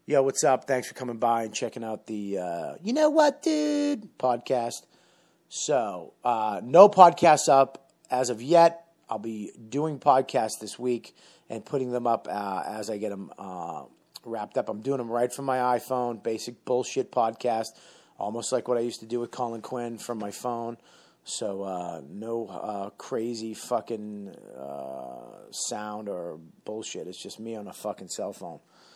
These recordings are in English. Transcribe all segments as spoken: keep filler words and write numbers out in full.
Yo, what's up? Thanks for coming by and checking out the uh, You Know What, Dude podcast. So, uh, no podcasts up as of yet. I'll be doing podcasts this week and putting them up uh, as I get them uh, wrapped up. I'm doing them right from my iPhone, basic bullshit podcast, almost like what I used to do with Colin Quinn from my phone. So, uh, no uh, crazy fucking uh, sound or bullshit. It's just me on a fucking cell phone.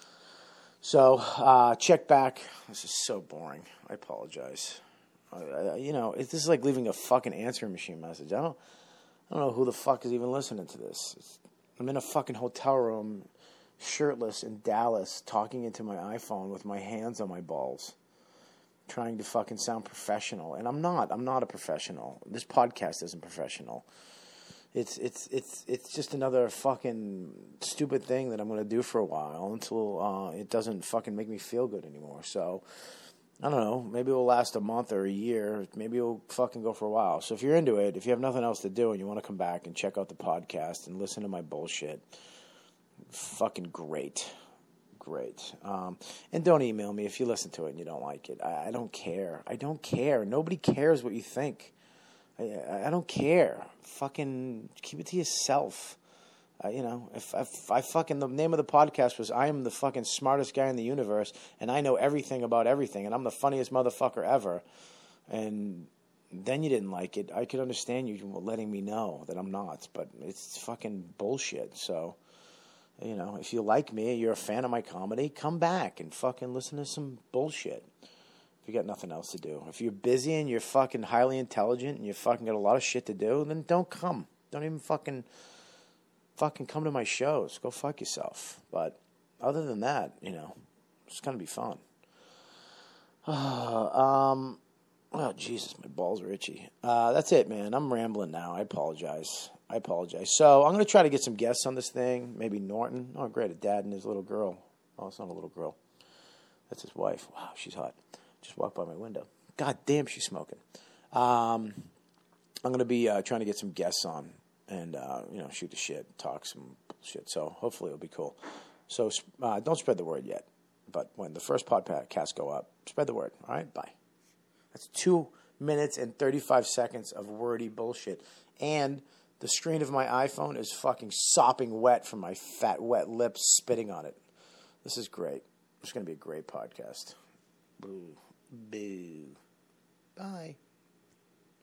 So, uh, check back. This is so boring. I apologize. Uh, you know, it, this is like leaving a fucking answering machine message. I don't, I don't know who the fuck is even listening to this. It's, I'm in a fucking hotel room, shirtless in Dallas, talking into my iPhone with my hands on my balls, trying to fucking sound professional. And I'm not. I'm not a professional. This podcast isn't professional. It's it's it's it's just another fucking stupid thing that I'm going to do for a while until uh, it doesn't fucking make me feel good anymore. So, I don't know. Maybe it will last a month or a year. Maybe it will fucking go for a while. So if you're into it, if you have nothing else to do and you want to come back and check out the podcast and listen to my bullshit, fucking great. Great. Um, and don't email me if you listen to it and you don't like it. I, I don't care. I don't care. Nobody cares what you think. I, I don't care. Fucking keep it to yourself. Uh, you know, if, if I fucking, the name of the podcast was I am the fucking smartest guy in the universe and I know everything about everything and I'm the funniest motherfucker ever, and then you didn't like it, I could understand you letting me know that I'm not, but it's fucking bullshit. So, you know, if you like me, you're a fan of my comedy, come back and fucking listen to some bullshit. If you got nothing else to do. If you're busy and you're fucking highly intelligent and you fucking got a lot of shit to do, then don't come. Don't even fucking fucking come to my shows. Go fuck yourself. But other than that, you know, it's gonna be fun. um, oh Jesus, my balls are itchy. Uh, that's it, man. I'm rambling now. I apologize. I apologize. So I'm gonna try to get some guests on this thing. Maybe Norton. Oh, great, a dad and his little girl. Oh, it's not a little girl. That's his wife. Wow, she's hot. Just walked by my window. God damn, she's smoking. Um, I'm going to be uh, trying to get some guests on and, uh, you know, shoot the shit, talk some shit. So hopefully it'll be cool. So uh, don't spread the word yet. But when the first podcasts go up, spread the word. All right? Bye. That's two minutes and thirty-five seconds of wordy bullshit. And the screen of my iPhone is fucking sopping wet from my fat, wet lips spitting on it. This is great. It's going to be a great podcast. Boo. Boo. Bye.